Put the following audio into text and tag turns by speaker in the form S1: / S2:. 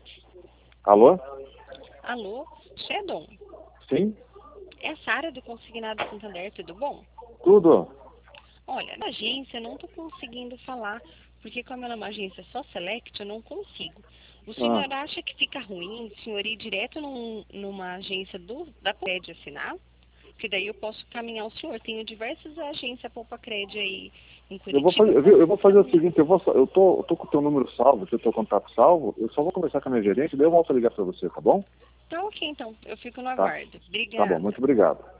S1: Alô?
S2: Alô, Shedon?
S1: Sim?
S2: É a Sara do Consignado Santander, tudo bom?
S1: Tudo?
S2: Olha, na agência eu não estou conseguindo falar, porque como ela é uma agência só select, eu não consigo. O
S1: Ah,
S2: senhor acha que fica ruim o senhor ir direto numa agência da Cred assinar? Porque daí eu posso caminhar o senhor. Tenho diversas agências Poupa Cred aí em
S1: eu vou
S2: Curitiba,
S1: fazer,
S2: eu
S1: eu
S2: posso
S1: vou fazer o
S2: caminhar.
S1: seguinte, eu tô com o teu número salvo, o teu contato salvo, eu só vou conversar com a minha gerente, daí eu volto a ligar para você, tá bom?
S2: Tá ok, então. Eu fico no
S1: Tá?
S2: aguardo.
S1: Tá bom,
S2: Obrigada.
S1: muito obrigado.